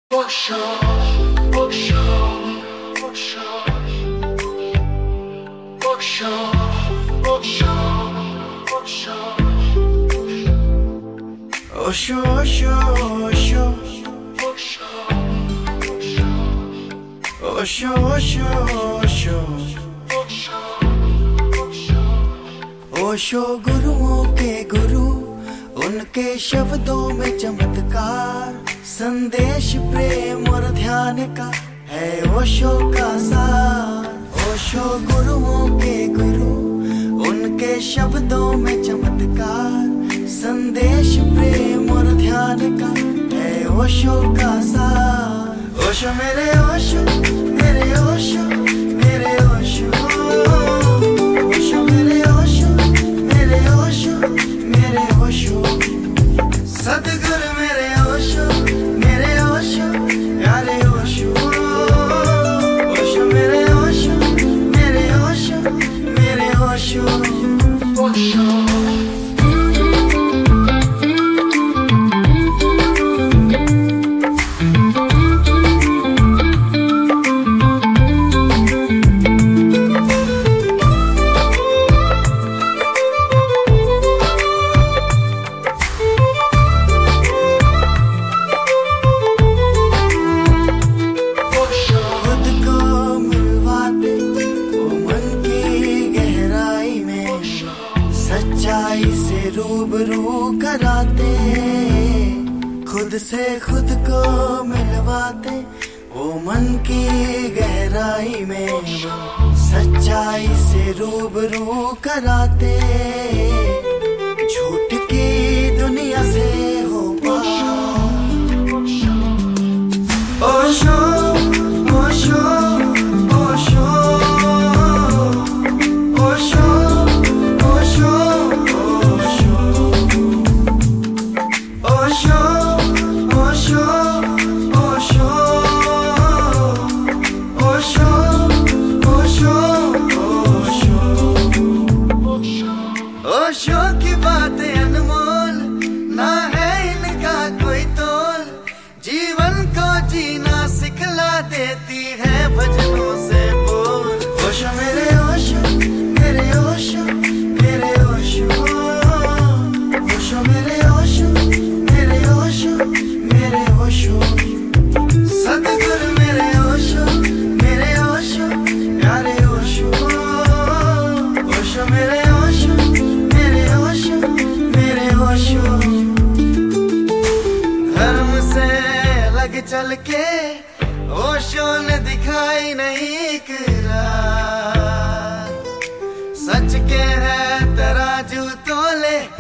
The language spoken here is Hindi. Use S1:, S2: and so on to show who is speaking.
S1: Osho, Osho, Osho, Osho, Osho, Osho, Osho, Osho, Osho, Osho, Osho गुरुओं के गुरु, उनके शब्दों में चमत्कार, संदेश प्रेम और ध्यान का है ओशो का सार। ओशो गुरुओं के गुरु, उनके शब्दों में चमत्कार, संदेश प्रेम और ध्यान का है ओशो का सार। ओशो मेरे ओशो, मेरे ओशो, मेरे ओशो, ओशो मेरे ओशो, मेरे ओशो, मेरे ओशो, सद्गुरु मेरे ओशो, मेरे ओशो, प्यारे ओशो, ओशो मेरे ओशो, मेरे ओशो, मेरे ओशो, ओशो। सच्चाई से रूबरू कराते, खुद से खुद को मिलवाते, वो मन की गहराई में वो सच्चाई से रूबरू कराते, झूठ की दुनिया से हो पार। ओशो, ओशो, ओशो, ओशो, ओशो की बातें अनमोल, ना है इनका कोई तोल, जीवन को जीना सिखला देती है भजनों से बोल। ओशो मेरे ओशो, मेरे ओशो, मेरे ओशो, ओशो मेरे ओशो, मेरे ओशो, मेरे ओशो, सद्गुरु मेरे ओशो, मेरे ओशो, प्यारे ओशो, ओशो मेरे ओशो, मेरे ओशो, मेरे ओशो। धर्म से अलग चल के ओशो ने दिखाई नहीं इकरार, सच के है तराजू तोले